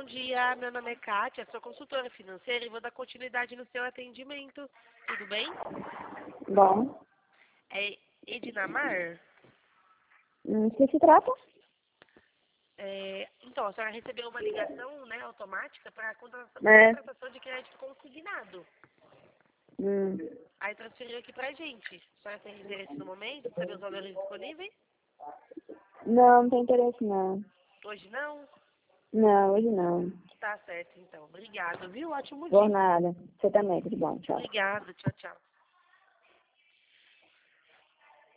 dia, meu nome é Kátia, sou consultora financeira e vou dar continuidade no seu atendimento. Tudo bem? Bom. É Edinamar? Que se trata? Então, a senhora recebeu uma ligação, né, automática para É. contratação de crédito consignado. Hum. Aí transferiu aqui pra gente. A senhora tem interesse no momento? Saber os valores disponíveis? Não, não tem interesse não. Hoje não? Não, hoje não. Tá certo, então. Obrigada, viu? Ótimo Por dia. nada. Você também, tudo bom. Tchau. Obrigada, tchau, tchau.